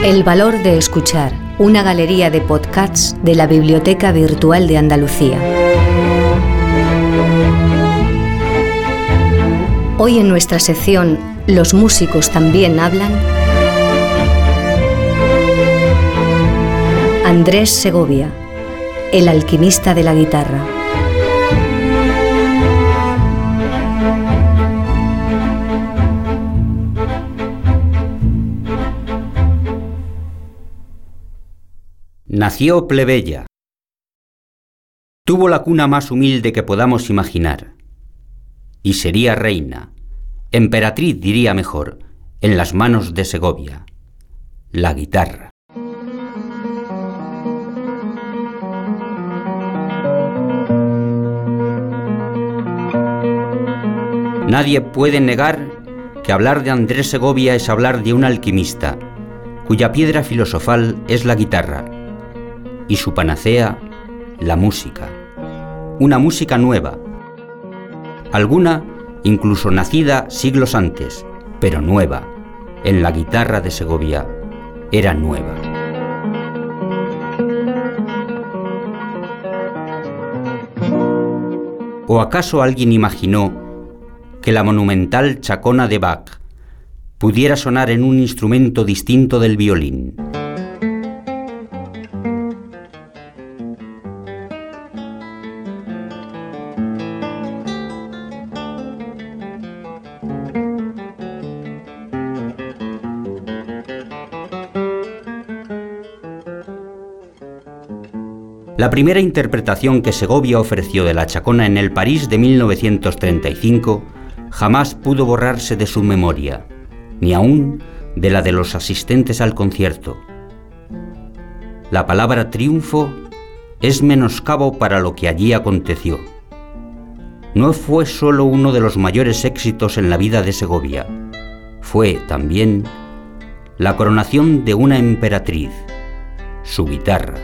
El valor de escuchar, una galería de podcasts de la Biblioteca Virtual de Andalucía. Hoy en nuestra sección Los músicos también hablan, Andrés Segovia, el alquimista de la guitarra. Nació plebeya. Tuvo la cuna más humilde que podamos imaginar. Y sería reina, emperatriz diría mejor, en las manos de Segovia, la guitarra. Nadie puede negar que hablar de Andrés Segovia es hablar de un alquimista, cuya piedra filosofal es la guitarra, y su panacea, la música. Una música nueva, alguna incluso nacida siglos antes, pero nueva. En la guitarra de Segovia era nueva. ¿O acaso alguien imaginó que la monumental chacona de Bach pudiera sonar en un instrumento distinto del violín? La primera interpretación que Segovia ofreció de la chacona en el París de 1935 jamás pudo borrarse de su memoria, ni aún de la de los asistentes al concierto. La palabra triunfo es menoscabo para lo que allí aconteció. No fue solo uno de los mayores éxitos en la vida de Segovia, fue también la coronación de una emperatriz, su guitarra.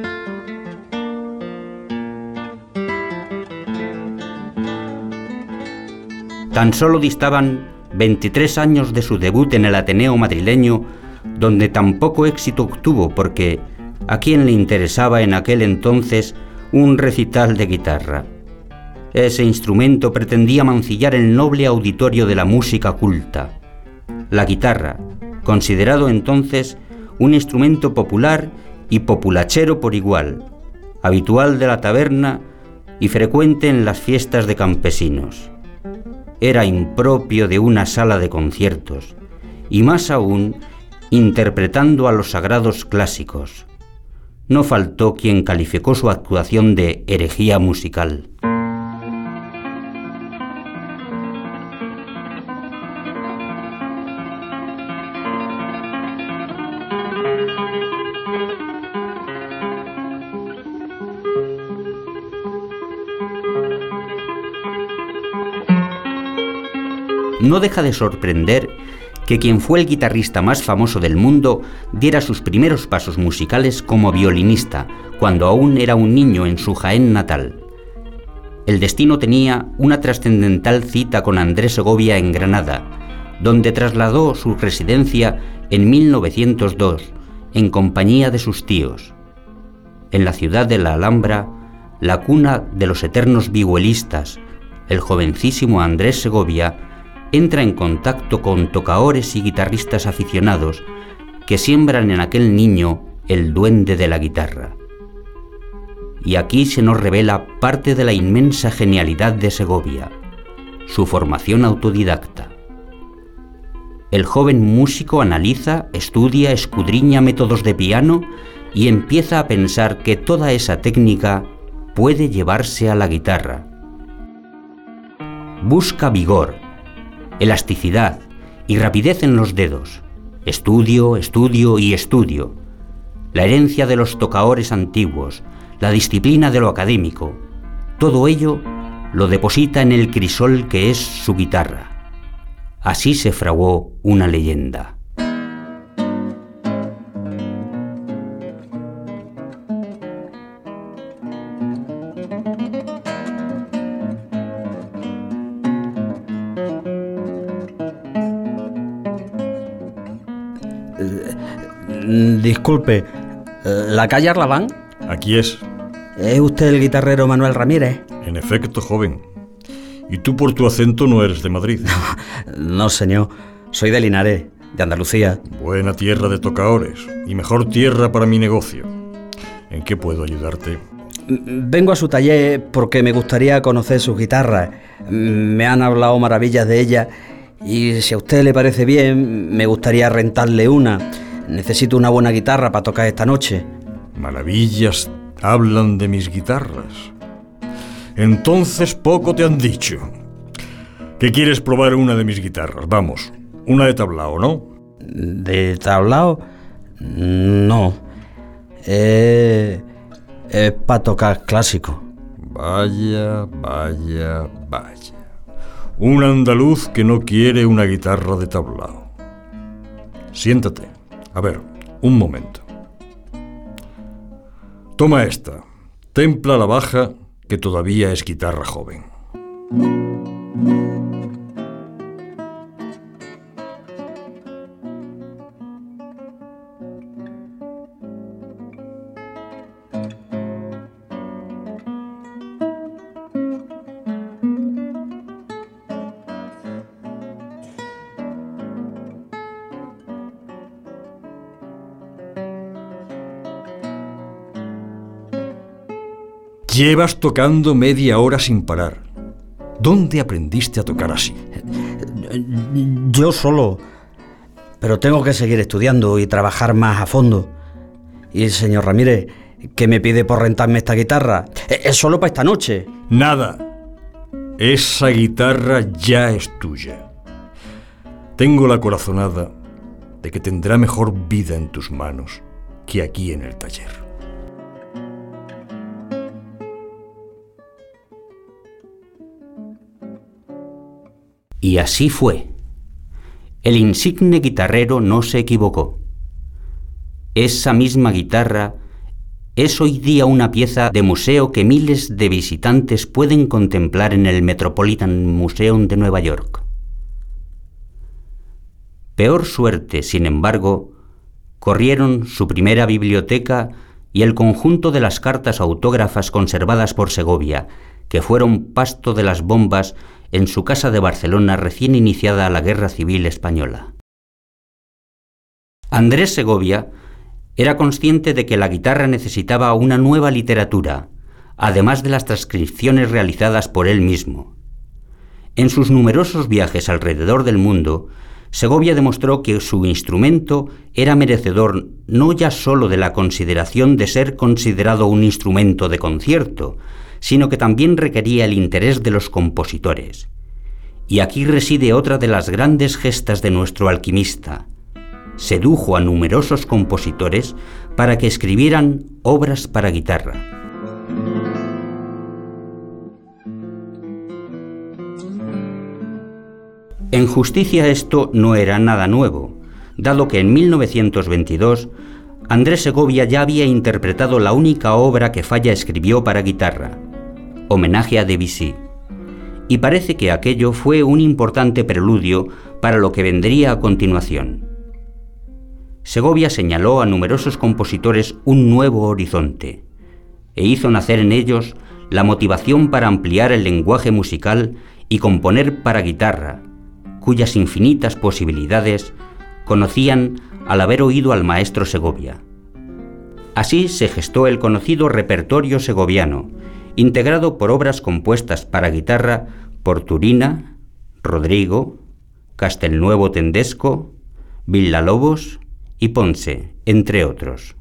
Tan solo distaban 23 años de su debut en el Ateneo madrileño, donde tan poco éxito obtuvo porque ¿a quién le interesaba en aquel entonces un recital de guitarra? Ese instrumento pretendía mancillar el noble auditorio de la música culta. La guitarra, considerado entonces un instrumento popular y populachero por igual, habitual de la taberna y frecuente en las fiestas de campesinos. Era impropio de una sala de conciertos, y más aún, interpretando a los sagrados clásicos. No faltó quien calificó su actuación de herejía musical. No deja de sorprender que quien fue el guitarrista más famoso del mundo diera sus primeros pasos musicales como violinista, cuando aún era un niño en su Jaén natal. El destino tenía una trascendental cita con Andrés Segovia en Granada, donde trasladó su residencia en 1902, en compañía de sus tíos. En la ciudad de la Alhambra, la cuna de los eternos vihuelistas, el jovencísimo Andrés Segovia entra en contacto con tocaores y guitarristas aficionados que siembran en aquel niño el duende de la guitarra. Y aquí se nos revela parte de la inmensa genialidad de Segovia, su formación autodidacta. El joven músico analiza, estudia, escudriña métodos de piano y empieza a pensar que toda esa técnica puede llevarse a la guitarra. Busca vigor, elasticidad y rapidez en los dedos. Estudio, estudio y estudio. La herencia de los tocaores antiguos, la disciplina de lo académico, todo ello lo deposita en el crisol que es su guitarra. Así se fraguó una leyenda. Disculpe, ¿la calle Arlabán? Aquí es. ¿Es usted el guitarrero Manuel Ramírez? En efecto, joven. Y tú por tu acento no eres de Madrid. No, señor. Soy de Linares, de Andalucía. Buena tierra de tocadores y mejor tierra para mi negocio. ¿En qué puedo ayudarte? Vengo a su taller porque me gustaría conocer sus guitarras. Me han hablado maravillas de ellas y si a usted le parece bien, me gustaría rentarle una. Necesito una buena guitarra para tocar esta noche. Maravillas hablan de mis guitarras. Entonces poco te han dicho. ¿Qué quieres probar una de mis guitarras? Vamos, una de tablao, ¿no? ¿De tablao? No. Es para tocar clásico. Vaya. Un andaluz que no quiere una guitarra de tablao. Siéntate. A ver, un momento. Toma esta. Templa la baja, que todavía es guitarra joven. Llevas tocando media hora sin parar. ¿Dónde aprendiste a tocar así? Yo solo. Pero tengo que seguir estudiando y trabajar más a fondo. Y señor Ramírez, ¿qué me pide por rentarme esta guitarra? Es solo para esta noche. Nada. Esa guitarra ya es tuya. Tengo la corazonada de que tendrá mejor vida en tus manos que aquí en el taller. Y así fue. El insigne guitarrero no se equivocó. Esa misma guitarra es hoy día una pieza de museo que miles de visitantes pueden contemplar en el Metropolitan Museum de Nueva York. Peor suerte, sin embargo, corrieron su primera biblioteca y el conjunto de las cartas autógrafas conservadas por Segovia, que fueron pasto de las bombas en su casa de Barcelona recién iniciada la Guerra Civil Española. Andrés Segovia era consciente de que la guitarra necesitaba una nueva literatura, además de las transcripciones realizadas por él mismo. En sus numerosos viajes alrededor del mundo, Segovia demostró que su instrumento era merecedor no ya sólo de la consideración de ser considerado un instrumento de concierto, sino que también requería el interés de los compositores. Y aquí reside otra de las grandes gestas de nuestro alquimista. Sedujo a numerosos compositores para que escribieran obras para guitarra. En justicia esto no era nada nuevo, dado que en 1922 Andrés Segovia ya había interpretado la única obra que Falla escribió para guitarra, Homenaje a Debussy, y parece que aquello fue un importante preludio para lo que vendría a continuación. Segovia señaló a numerosos compositores un nuevo horizonte, e hizo nacer en ellos la motivación para ampliar el lenguaje musical y componer para guitarra, cuyas infinitas posibilidades conocían al haber oído al maestro Segovia. Así se gestó el conocido repertorio segoviano, integrado por obras compuestas para guitarra por Turina, Rodrigo, Castelnuovo Tedesco, Villalobos y Ponce, entre otros.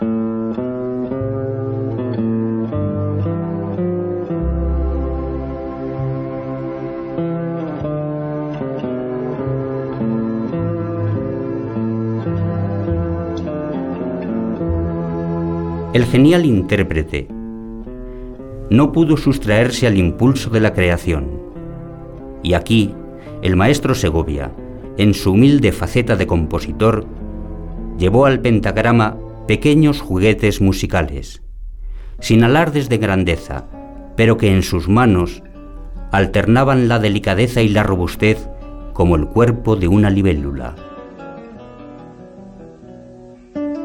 El genial intérprete no pudo sustraerse al impulso de la creación. Y aquí, el maestro Segovia, en su humilde faceta de compositor, llevó al pentagrama pequeños juguetes musicales, sin alardes de grandeza, pero que en sus manos alternaban la delicadeza y la robustez como el cuerpo de una libélula.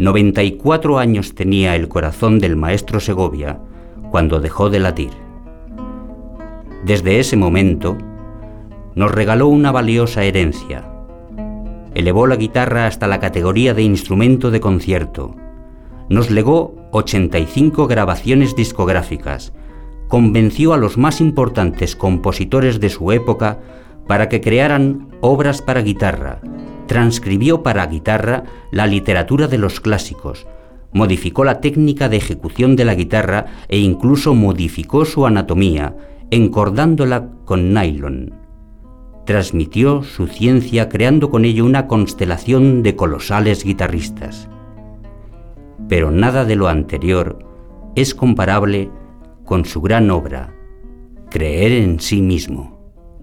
94 años tenía el corazón del maestro Segovia cuando dejó de latir. Desde ese momento, nos regaló una valiosa herencia. Elevó la guitarra hasta la categoría de instrumento de concierto. Nos legó 85 grabaciones discográficas. Convenció a los más importantes compositores de su época para que crearan obras para guitarra. Transcribió para guitarra la literatura de los clásicos. Modificó la técnica de ejecución de la guitarra e incluso modificó su anatomía, encordándola con nylon. Transmitió su ciencia creando con ello una constelación de colosales guitarristas. Pero nada de lo anterior es comparable con su gran obra, Creer en sí mismo.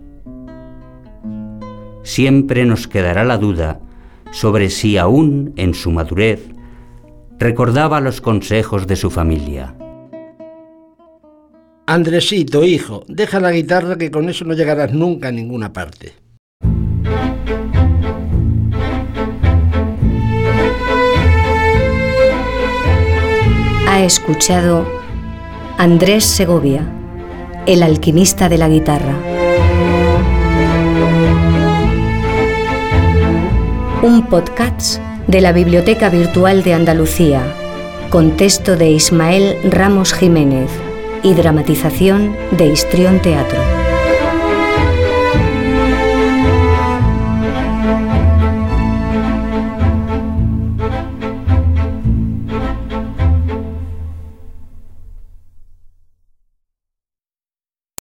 Siempre nos quedará la duda sobre si aún en su madurez recordaba los consejos de su familia. Andresito, hijo, deja la guitarra que con eso no llegarás nunca a ninguna parte. Ha escuchado Andrés Segovia, el alquimista de la guitarra. Un podcast de la Biblioteca Virtual de Andalucía, con texto de Ismael Ramos Jiménez y dramatización de Histrión Teatro.